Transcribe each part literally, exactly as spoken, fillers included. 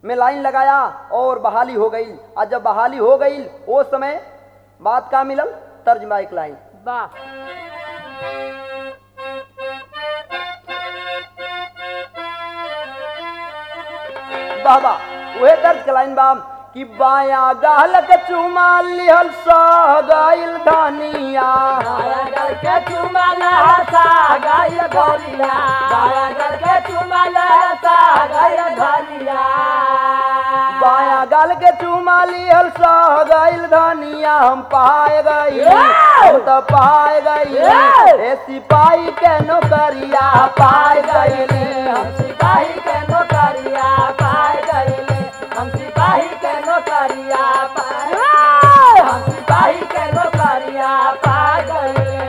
में लाइन लगाया और बहाली हो गई। और जब बहाली हो गई वो समय बात का मिलल तर्जमा एक लाइन वाह बाबा वह दर्ज के लाइन बा कि बाया गाल के चुमा लिहल सह गइल धनिया बाया गल के चुमल सा गइल धनिया बाया गल के चुमल सा गइल धनिया बाया गाल के चुमा लिहल सह गइल धनिया हम पाए गई हम तो पाए गई ए सिपाही के नौकरिया पाए गई हम सिपाही के नौकरिया पाए गइले हम सिपाही के नौकरिया पाए हम सिपाही के नौकरिया पाए गइले।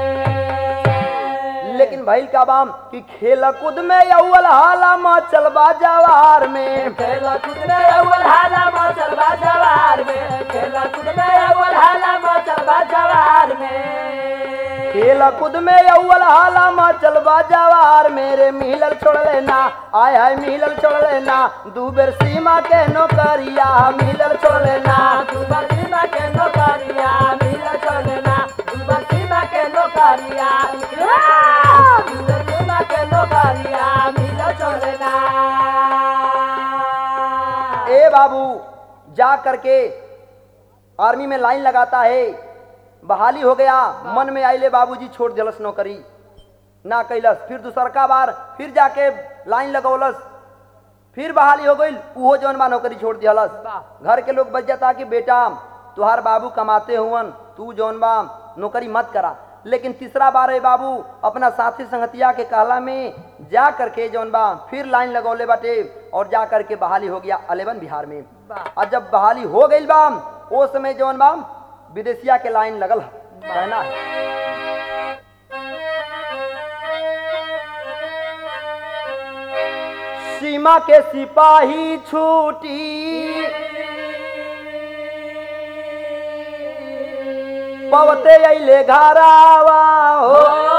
लेकिन भइल का बाम कि खेल कूद में अव्वल हाला मचल बा जवार में खेल कूद में अव्वल हाला मचल बा जवार में खेल कूद में अव्वल हाला मचल बा जवार में खेल कूद में अव्वल हाला मचल बा जवार मेरे मिलल छोड़ लेना आय हाय मिलल छोड़ लेना दू बेर सीमा के नौकरिया मिलल छोड़ लेना दुबर सीमा के नौकरिया मिलल छोड़ लेना दुबर सीमा के नौकरिया दुबर सीमा के नौकरिया मिलल छोड़ लेना। ए बाबू जा करके आर्मी में लाइन लगाता है बहाली हो गया मन में आइले बाबूजी छोड़ दिलस नौकरी ना कैलस फिर दूसरका बार फिर जाके लाइन लगौलस फिर बहाली हो गई उहो जौन बा नौकरी छोड़ दिहलस। घर के लोग बच जाता कि बेटा तुहार बाबू कमाते हुवन तू जौन बा नौकरी मत करा। लेकिन तीसरा बार है बाबू अपना साथी संगतिया के कहला में जा करके जौन बा फिर लाइन लगौले बाटे और जा करके बहाली हो गया अलेवन बिहार में। और जब बहाली हो गई बा वो समय जौन बा विदेशिया के लाइन लगल कहना है सीमा के सिपाही छूटी पवते अइले घरावा हो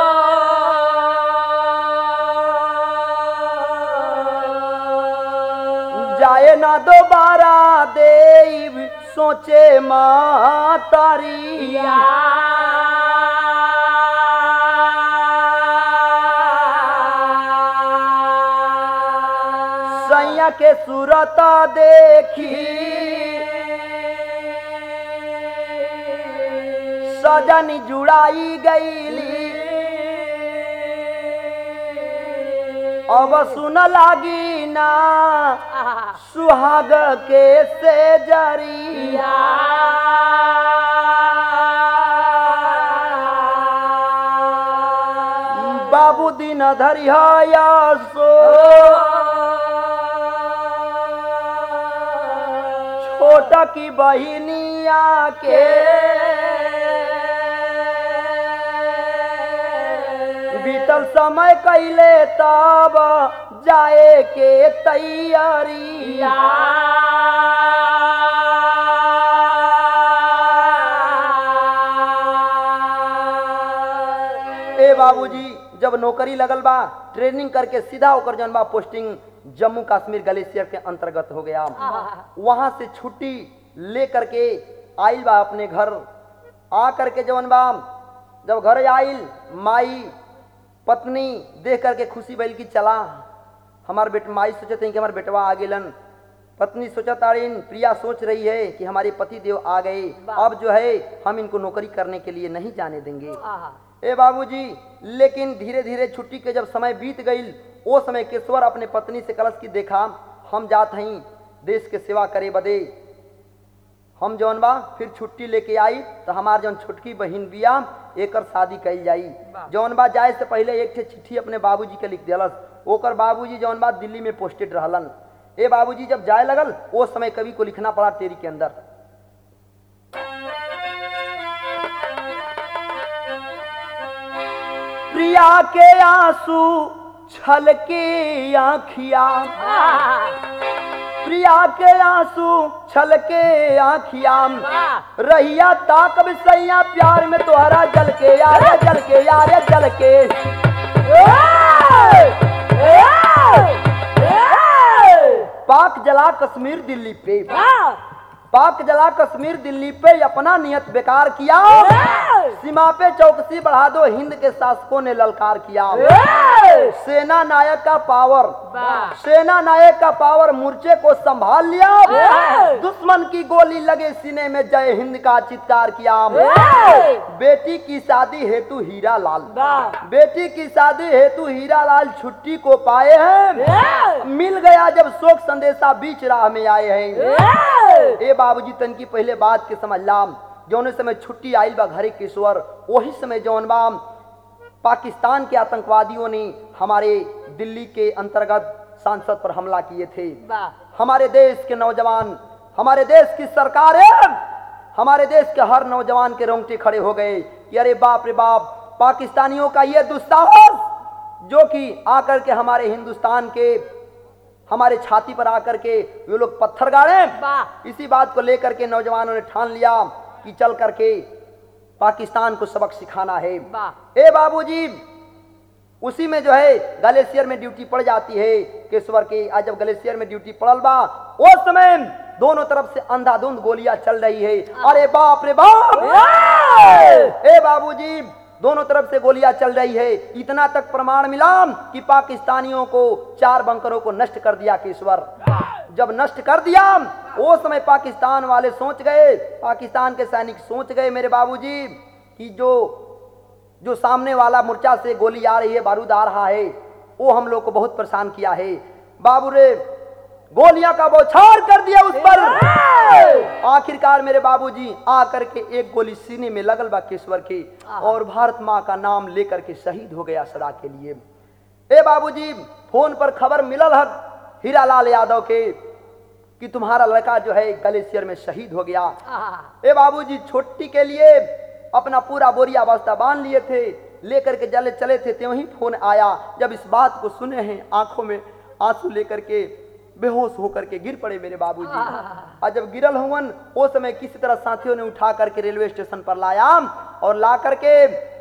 जाए ना दोबारा देव सोचे मातारिया सैया के सूरत देखी सजनी जुड़ाई गईली अब सुन लागी ना सुहाग के से जरिया बाबू दिन धरिया सो छोटा की बहिनिया के बीतल समय कैले तब जाए के तैयारिया ए बाबूजी जब नौकरी लगल बा ट्रेनिंग करके सीधा होकर जौन बा पोस्टिंग जम्मू कश्मीर ग्लेशियर के अंतर्गत हो गया। वहां से छुट्टी ले करके आइल बा अपने घर आ करके जौन बा जब घर आइल माई पत्नी देख करके खुशी भइल कि चला हमार बेट माई सोचते हैं कि हमारे बेटवा आ गेलन। पत्नी सोचताड़ीन प्रिया सोच रही है कि हमारे पति देव आ गए अब जो है हम इनको नौकरी करने के लिए नहीं जाने देंगे। ए बाबूजी लेकिन धीरे धीरे छुट्टी के जब समय बीत गई वो समय केशवर अपने पत्नी से कलश की देखा हम जात हई देश के सेवा करे बदे हम जौन बा फिर छुट्टी लेके आई तो हमार जौन छोटकी बहिन बिया एकर शादी कल जाई। जौन बा जाए से पहले एक ठे चिट्ठी अपने बाबूजी के लिख दिलस ओकर बाबूजी जौन बा दिल्ली में पोस्टेड रहलन। ए बाबूजी जब जाए लगल वो समय कवि को लिखना पड़ा तेरी के अंदर प्रिया के आंसू छलके आँखिया प्रिया के आंसू छलके आँखिया रहिया ताकब सैया प्यार में तोहरा जल के यारे जल के यारे जल के पाक जला कश्मीर दिल्ली पे, पाक जला कश्मीर दिल्ली पे अपना नियत बेकार किया, सीमा पे चौकसी बढ़ा दो हिंद के शासकों ने ललकार किया। सेना नायक का पावर, सेना नायक का पावर मोर्चे को संभाल लिया, दुश्मन की गोली लगे सीने में जय हिंद का चित्कार किया। बेटी की शादी हेतु हीरा लाल, बेटी की शादी हेतु हीरा लाल छुट्टी को पाए हैं, मिल गया जब शोक संदेशा बीच राह में आए हैं। ए बाबूजी तन की पहले बात के समझ लाम, जौन समय छुट्टी आइल बा घरे किशोर, वही समय जौन बा पाकिस्तान के आतंकवादियों ने हमारे दिल्ली के अंतर्गत सांसद पर हमला किए थे। हमारे देश के नौजवान, हमारे देश की सरकार है, हमारे देश के हर नौजवान के रोंगटे खड़े हो गए कि अरे बाप रे बाप, पाकिस्तानियों का ये दुस्साहस जो कि आकर के हमारे हिंदुस्तान के, हमारे छाती पर आकर के ये लोग पत्थर गाड़े। इसी बात को लेकर के नौजवानों ने ठान लिया कि चल करके पाकिस्तान को सबक सिखाना है। ए बाबूजी, उसी में जो है ग्लेशियर में ड्यूटी पड़ जाती है केशवर की। आज जब ग्लेशियर में ड्यूटी पड़ल बा, उस समय दोनों तरफ से अंधाधुंध गोलियां चल रही है। अरे बाप रे बाप, ए बाबूजी, दोनों तरफ से गोलियां चल रही है। इतना तक प्रमाण मिला कि पाकिस्तानियों को चार बंकरों को नष्ट कर दिया केशवर। जब नष्ट कर दिया, वो समय पाकिस्तान वाले सोच गए, पाकिस्तान के सैनिक सोच गए मेरे बाबूजी कि जो जो सामने वाला मोर्चा से गोली आ रही है, बारूद आ रहा है, वो हम लोग को बहुत परेशान किया है। बाबू रे गोलियां का बौछार कर दिया उस पर। आखिरकार मेरे बाबूजी आकर के एक गोली सीने में लगल बा केशवर के, और भारत माँ का नाम लेकर के शहीद हो गया सदा के लिए। ए बाबूजी, फोन पर खबर मिलल है हीरालाल यादव के कि तुम्हारा लड़का जो है ग्लेशियर में शहीद हो गया। ए बाबूजी, छोटी के लिए अपना पूरा बोरिया बस्ता बांध लिए थे, लेकर के जले चले थे, त्यों ही फोन आया। जब इस बात को सुने हैं, आंखों में आंसू लेकर के बेहोश होकर के गिर पड़े मेरे बाबूजी। और जब गिरल हुवन, उस समय किसी तरह साथियों ने उठा करके रेलवे स्टेशन पर लाया और ला करके